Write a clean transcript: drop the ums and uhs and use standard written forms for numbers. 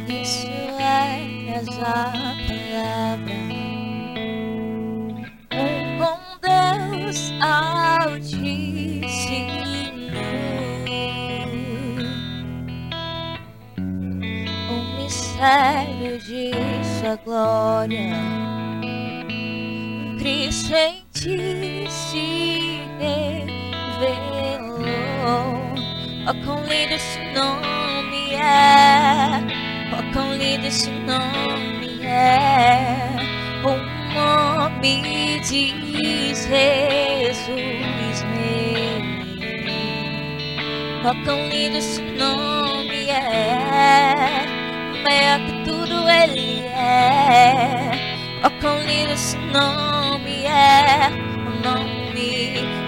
Isso és a palavra, com Deus Altíssimo, o mistério de sua glória, Cristo em ti se revelou. Oh, quão lindo esse nome é, oh, quão lindo esse nome é, o nome diz Jesus nele. Oh, quão lindo esse nome é, maior que tudo ele é. Oh, quão lindo esse nome é, o nome